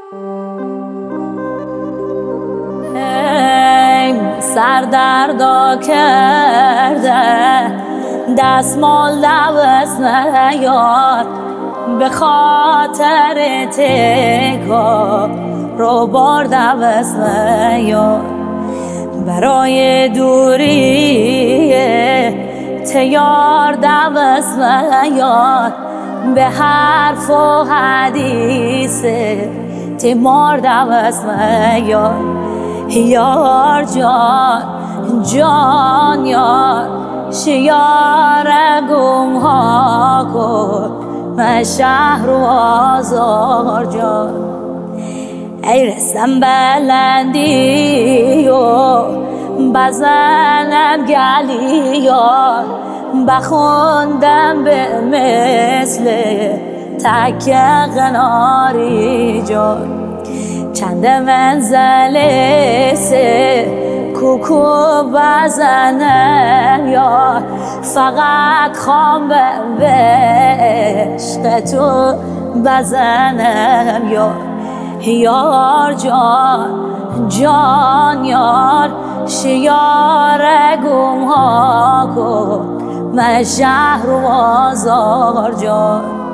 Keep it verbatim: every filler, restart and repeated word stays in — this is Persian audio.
سردردا کرده دستمال دوست نیار، به خاطر تکا رو بار دوست نیار. برای دوری تیار دوست نیار، به حرف و حدیث تیمار دوست نیار. یار جان جان یار شیار گم ها کن من شهر و آزار جان. ای رسم بلندی و بزنم گلی یار، بخوندم به مثل تک قناری جان. چند منزله سه کوکو بزنم یار، فقط خوام به عشق تو بزنم یار. یار جان جان یار شیار گم ها کن من شهر و آزار جان.